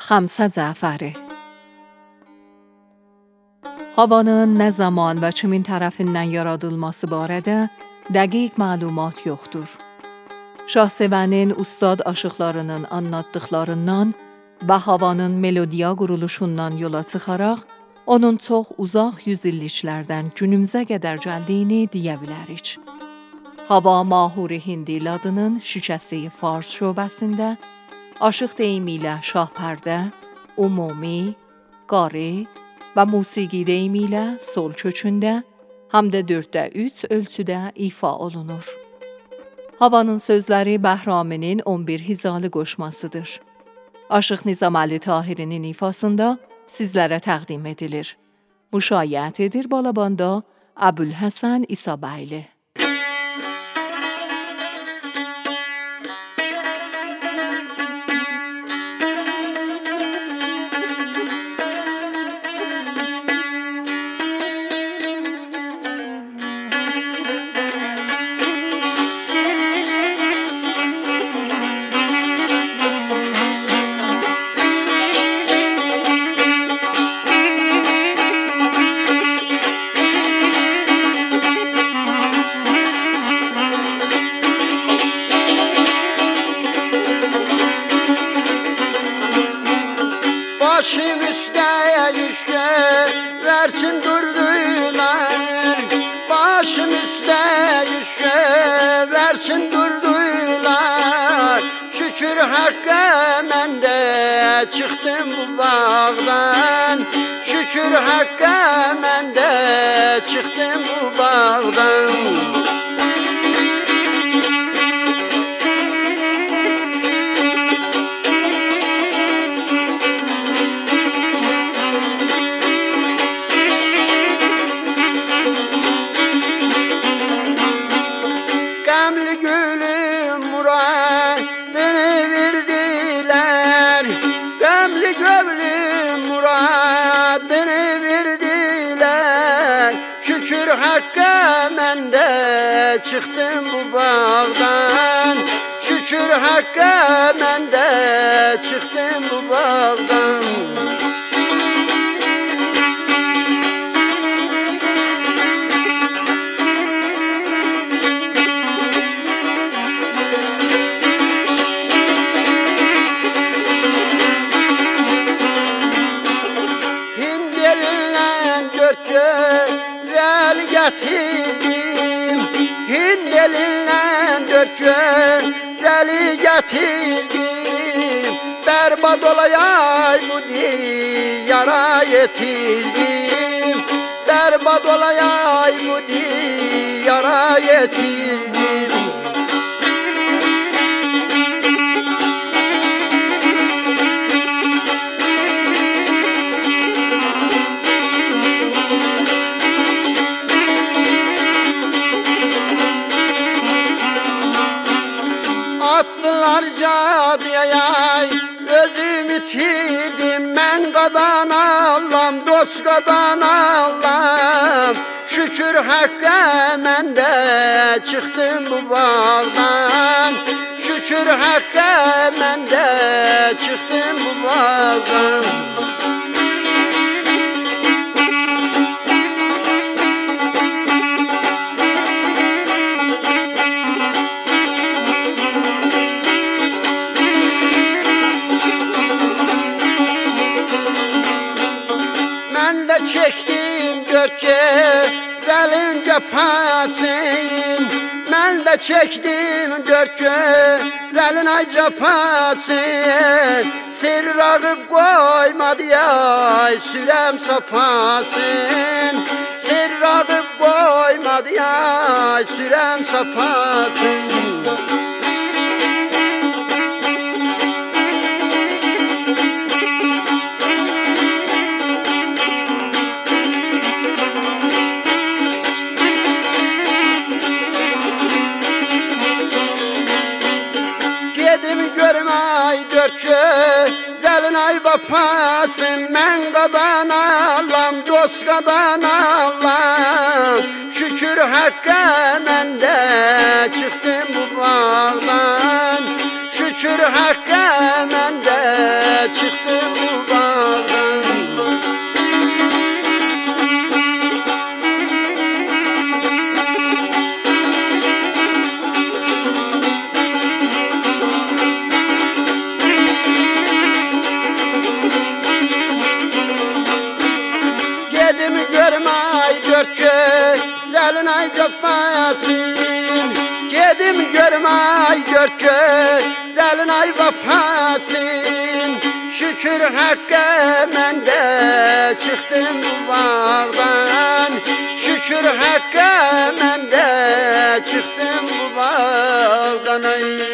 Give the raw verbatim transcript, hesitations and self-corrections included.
Xamsa Cəfəri. Havanın nə zaman və kimin tərəfindən yaradılması barədə dəqiq məlumat yoxdur. Şahsevənin ustad aşıqlarının anlatdıqlarından və havanın melodiya quruluşundan yola çıxaraq, onun çox uzaq yüzilliklərdən günümüzə qədər gəldiyini deyə bilərik. Hava Mahuri Hindi adının şikəstəyi Fars şöbəsində, aşıq deyimi ilə şahpərdə, umumi, qari və musiqi deyimi ilə sol köçündə, həm də dörddə üç ölçüdə ifa olunur. Havanın sözləri Bəhraminin on bir hizalı qoşmasıdır. Aşıq Nizaməli Tahirinin ifasında sizlərə təqdim edilir. Müşayiət edir Balabanda Əbülhəsən İsabəyli. Başım üstə yüşkə versin durdular. Başım üstə yüşkə versin durdular. Şükür Hakk'a mən də çıxdım bu bağdan. Şükür Hakk'a mən də çıxdım bu bağdan. Qəmli gülüm muradını verdiler. Qəmli gülüm muradını verdiler. Şükür Hakk'a mən də çıxdım bu bağdan. Şükür Hakk'a mən də çıxdım bu bağdan. Güzel getirdim, Hind elinden dört güzeli getirdim. Berbat olayay bu diyara yetirdim. Berbat olayay bu diyara yetirdim. Attılar cabiyay, özüm itirdim. Ben qadan Allah'ım, dost qadan Allah'ım. Şükür Hakk'a mən də çıxdım bu bağdan. Şükür Hakk'a mən də çıxdım bu bağdan. Mən də çəkdim dörd güzəlin cəfasın. Mən də çəkdim dörd güzəlin ay cəfasın. Sir rağıb qoymadı yay sürəm sapasın. Sir rağıb qoymadı yay sürəm sapasın. Gedim görmay dört güzelin ay vefasın. Mən qadan Allah'ım, dost qadan Allah'ım. Şükür Hakk'a mən də çıxdım bu bağdan. Şükür Hakk'a mən də çıxdım zəlin ay cəfasın. Gedim görüm ay dörd gözəlin ay vəfasın. Şükür haqqə mən də çıxdım bu bağdan. Şükür haqqə mən də çıxdım bu bağdan ay.